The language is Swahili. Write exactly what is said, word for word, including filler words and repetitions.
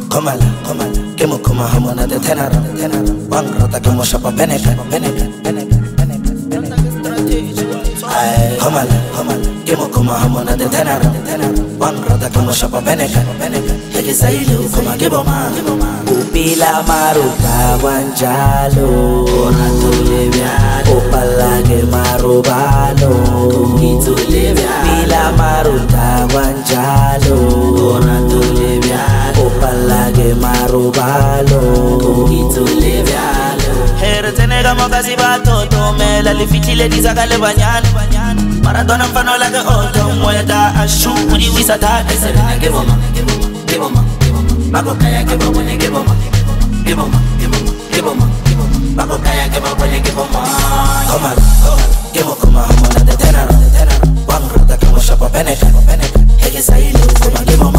Komala, komala, kemo koma hamona de tenara, tenara. Bang rata kemo shapa beneka, beneka, beneka, beneka. Komala, komala, kemo koma hamona de tenara, tenara. Bang rata kemo shapa beneka, beneka. Hege sailu koma kebo ma, kebo ma. Upila maruta wanjalo, rato leviano. Upalage marubalo, itu leviano. Upila maruta wanjalo, rato leviano. Upalage marubalo, itu leviano. Here tenega mokasi bato to mela le fitile dizakale banyana. Maradona mfano lake oto mweda ashu kudi wisata. Give on, give on, give on, give on. Bako kaya give on, give on, give on, give on, give on, give on. Bako kaya give on, give on. Come on, give on, come on, come on, the tenor, the tenor. One rata kamo shapa beneka, beneka. Hege sailu, come on, give on.